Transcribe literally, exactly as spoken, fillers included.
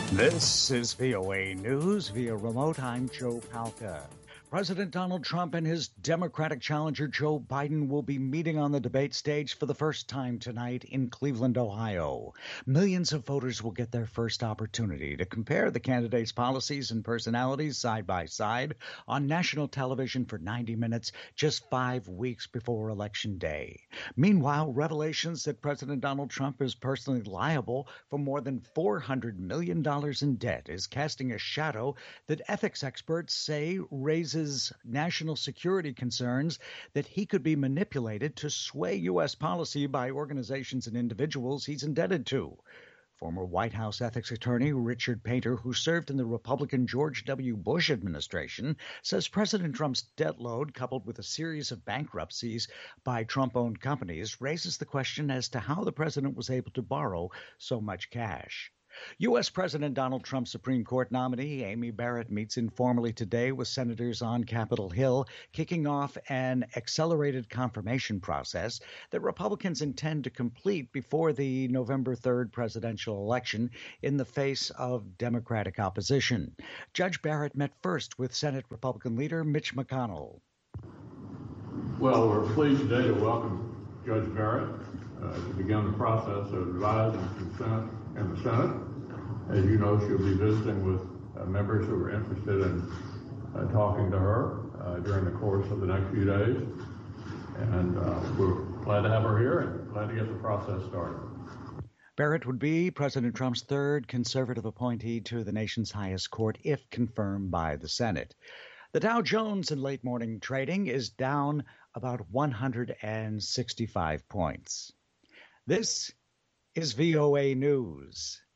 This is V O A News via remote. I'm Joe Palca. President Donald Trump and his Democratic challenger Joe Biden will be meeting on the debate stage for the first time tonight in Cleveland, Ohio. Millions of voters will get their first opportunity to compare the candidates' policies and personalities side by side on national television for ninety minutes, just five weeks before Election Day. Meanwhile, revelations that President Donald Trump is personally liable for more than four hundred million dollars in debt is casting a shadow that ethics experts say raises national security concerns that he could be manipulated to sway U S policy by organizations and individuals he's indebted to. Former White House ethics attorney Richard Painter, who served in the Republican George W. Bush administration, says President Trump's debt load, coupled with a series of bankruptcies by Trump-owned companies, raises the question as to how the president was able to borrow so much cash. U S. President Donald Trump's Supreme Court nominee, Amy Barrett, meets informally today with senators on Capitol Hill, kicking off an accelerated confirmation process that Republicans intend to complete before the November third presidential election in the face of Democratic opposition. Judge Barrett met first with Senate Republican leader Mitch McConnell. Well, we're pleased today to welcome Judge Barrett uh, to begin the process of advising consent in the Senate. As you know, she'll be visiting with uh, members who are interested in uh, talking to her uh, during the course of the next few days. And uh, we're glad to have her here and glad to get the process started. Barrett would be President Trump's third conservative appointee to the nation's highest court if confirmed by the Senate. The Dow Jones in late morning trading is down about one hundred sixty-five points. This is V O A News.